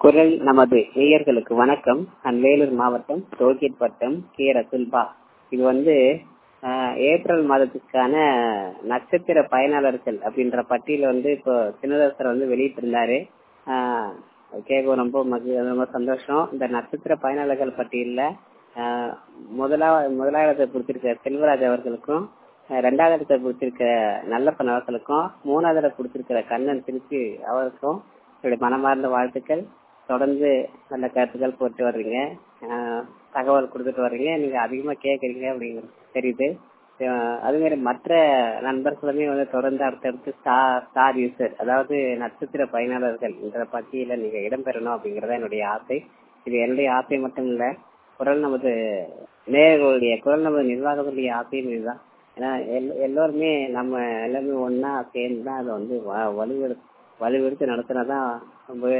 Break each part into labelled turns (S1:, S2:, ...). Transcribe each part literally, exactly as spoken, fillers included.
S1: குரல் நமது நேயர்களுக்கு வணக்கம். நான் வேலூர் மாவட்டம் டோல்கேட் வட்டம் கே ரசுல்பா. இது வந்து ஆஹ், ஏப்ரல் மாதத்துக்கான நட்சத்திர பயனாளர்கள் அப்படின்ற பட்டியல வந்து இப்போ சின்னதாசர் வந்து வெளியிட்டிருந்தாரு. ஆஹ், கேட்க ரொம்ப மகி ரொம்ப சந்தோஷம். இந்த நட்சத்திர பயனாளர்கள் பட்டியலில் முதலா முதலாவது பிடிச்சிருக்க செல்வராஜ் அவர்களுக்கும், ரெண்டாவது இடத்தை பிடிச்சிருக்க நல்லப்பன் அவர்களுக்கும், மூணாவது இடத்தை பிடிச்சிருக்கிற கண்ணன் திருச்சி அவருக்கும் என்னுடைய மனமார்ந்த வாழ்த்துக்கள். தொடர்ந்து நல்ல கருத்துக்கள் போட்டு வர்றீங்க, தகவல் கொடுத்துட்டு வர்றீங்க, நீங்க அதிகமா கேட்கறீங்க அப்படிங்கிறது தெரியுது. அது மாதிரி மற்ற நண்பர்களுமே வந்து தொடர்ந்து அடுத்தடுத்து ஸ்டார் ஸ்டார் யூசர், அதாவது நட்சத்திர பயனாளர்கள் என்ற பட்டியல நீங்க இடம்பெறணும் அப்படிங்கறத என்னுடைய ஆசை. இது என்னுடைய ஆசை மட்டும் இல்ல, குரல் நமது நேயர்களுடைய குரல் நமது நிர்வாகத்துடைய ஆசையும் இதுதான். ஏன்னா எல்லோருமே நம்ம எல்லாமே ஒன்னா சேர்ந்து தான் அதை வந்து வலுவெடு வலுவெடுத்து நடத்தினாதான் ரொம்பவே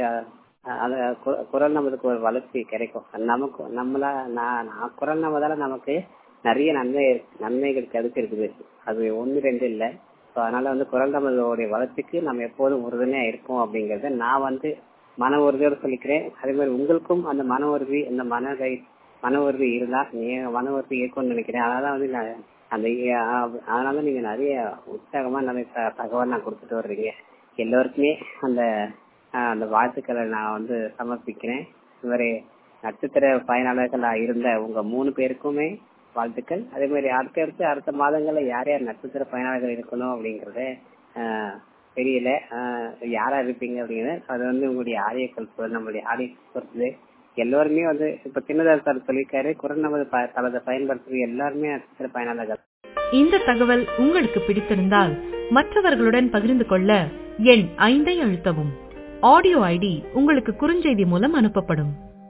S1: குரல் நமதுக்கு ஒரு வளர்ச்சி கிடைக்கும். நமக்கு நம்மளா நான் குரல் நமதால நமக்கு நிறைய நன்மை நன்மைகள் கிடைச்சிருக்குது. அது ஒண்ணு ரெண்டு இல்லை. அதனால வந்து குரல் நமதோடைய வளர்ச்சிக்கு நம்ம எப்போதும் உறுதுணையா இருக்கோம் அப்படிங்கறத நான் வந்து மன உறுதியோடு சொல்லிக்கிறேன். அதே மாதிரி உங்களுக்கும் அந்த மன உறுதி, அந்த மனதை மன உறுதி இருந்தா நீங்க மன உறுதி இருக்கும்னு நினைக்கிறேன். அதனால வந்து நான் அந்த அதனால நீங்க நிறைய உற்சாகமா நிறைய தகவல் நான் கொடுத்துட்டு வர்றீங்க. எல்லோருக்குமே அந்த அந்த வாழ்த்துக்களை நான் வந்து சமர்ப்பிக்கிறேன். இதுவரை நட்சத்திர பயனாளர்களா இருந்த உங்க மூணு பேருக்குமே வாழ்த்துக்கள். அதே மாதிரி அடுத்த அடுத்து அடுத்த மாதங்கள்ல யார் யார் நட்சத்திர பயனாளர்கள் இருக்கணும் அப்படிங்கறத ஆஹ் தெரியல, யாரா இருப்பீங்க அப்படிங்கறது அது வந்து உங்களுடைய ஆரியக்கள் நம்மளுடைய ஆரிய பொறுத்தது. எல்லோருமே வந்து இப்ப சின்னதார் சொல்லியிருக்காரு, குரல் நமது தளத்தை பயன்படுத்துறது எல்லாருமே நட்சத்திர பயனாளர்கள்.
S2: இந்த தகவல் உங்களுக்கு பிடித்திருந்தால் மற்றவர்களுடன் பகிர்ந்து கொள்ள எண் ஐந்தை அழுத்தவும். ஆடியோ ஐடி உங்களுக்கு குறுஞ்செய்தி மூலம் அனுப்பப்படும்.